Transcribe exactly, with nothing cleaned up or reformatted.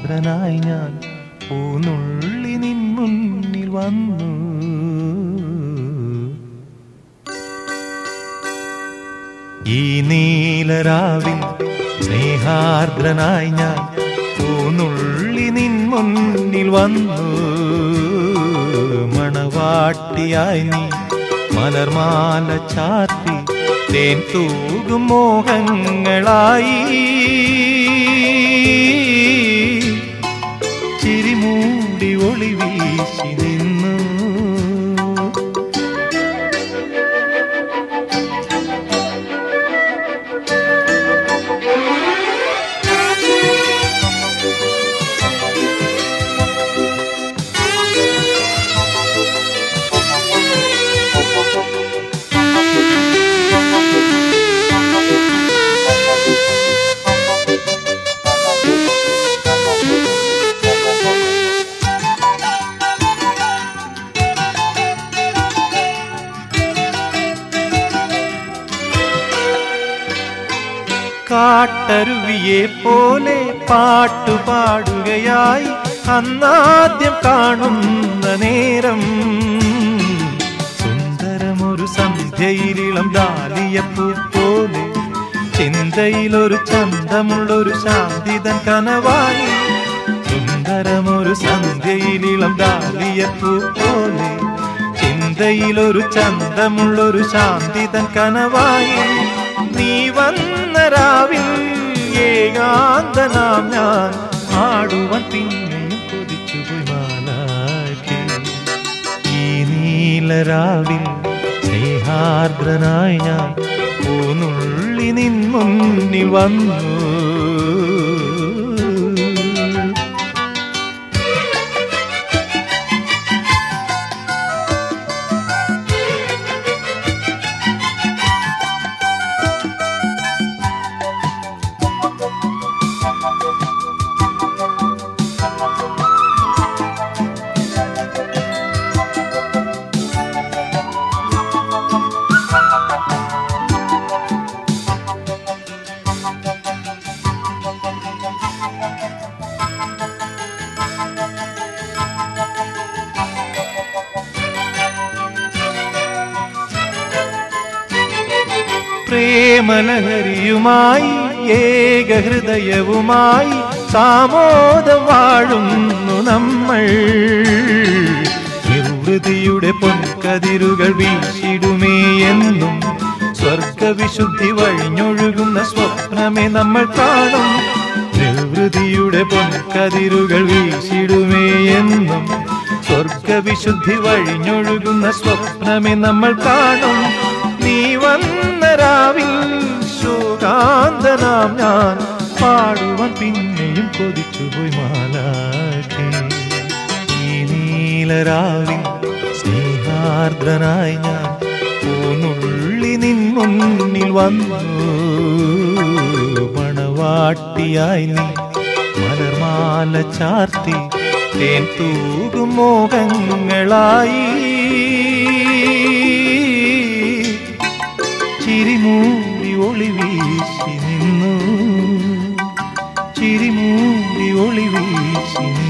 സ്നേഹാർദ്രനായി ഞാൻ പൂനുള്ളി നിൻ മുന്നിൽ വന്നു. ഈ നീലരാവിൽ സ്നേഹാർദ്രനായി ഞാൻ പൂനുള്ളി നിൻ മുന്നിൽ വന്നു. മണവാട്ടിയായി നീ മലർമാല ചാർത്തി തേൻ തൂകും മോഹങ്ങളായി ചിരിമൂടി ഒളി വീശി നിന്നു. കാട്ടരുവിയെ പോലെ പാട്ടുപാടുകയായി അന്നാദ്യം കാണുന്ന നേരം സുന്ദരമൊരു സന്ധ്യയിലിളം ഡാലിയപ്പൂ പോലെ ചിന്തയിലൊരു ചന്തമുള്ളൊരു ശാന്തിതൻ കനവായി. സുന്ദരമൊരു സന്ധ്യയിലിളം ഡാലിയപ്പൂ പോലെ ചിന്തയിലൊരു ചന്തമുള്ളൊരു ശാന്തിതൻ കനവായി. നീ വന്ന രാവിൽ ഏകാന്തനാം ഞാൻ ആടുവാൻ പിന്നെയും കൊതിച്ചുപോയി മാലാഖേ. ഈ നീലരാവിൽ സ്നേഹാർദ്രനായി ഞാൻ പൂനുള്ളി നിൻ മുന്നിൽ വന്നു. പ്രേമലഹരിയുമായി ഏകഹൃദയവുമായി സാമോദം വാഴുന്നു നമ്മൾ. നിർവൃതിയുടെ പൊൻകതിരുകൾ വീശിടുമേ എന്നും സ്വർഗവിശുദ്ധി വഴിഞ്ഞൊഴുകുന്ന സ്വപ്നമേ നമ്മൾ കാണും. നിർവൃതിയുടെ പൊൻകതിരുകൾ വീശിടുമേ എന്നും സ്വർഗവിശുദ്ധി വഴിഞ്ഞൊഴുകുന്ന സ്വപ്നമേ നമ്മൾ കാണും. നീ വന്ന രാവിൽ ശോകാന്തനാം ഞാൻ പാടുവാൻ പിന്നെയും കൊതിച്ചുപോയി മാലാഖേ. ഈ നീലരാവിൽ സ്നേഹാർദ്രനായി ഞാൻ പൂനുള്ളി നിൻ മുന്നിൽ വന്നു. മണവാട്ടിയായി നീ മലർമാല ചാർത്തി തേൻ തൂകും മോഹങ്ങളായി ചിരിമൂടി ഒളി വീശി നിന്നു. ചിരിമൂടി ഒളി വീശി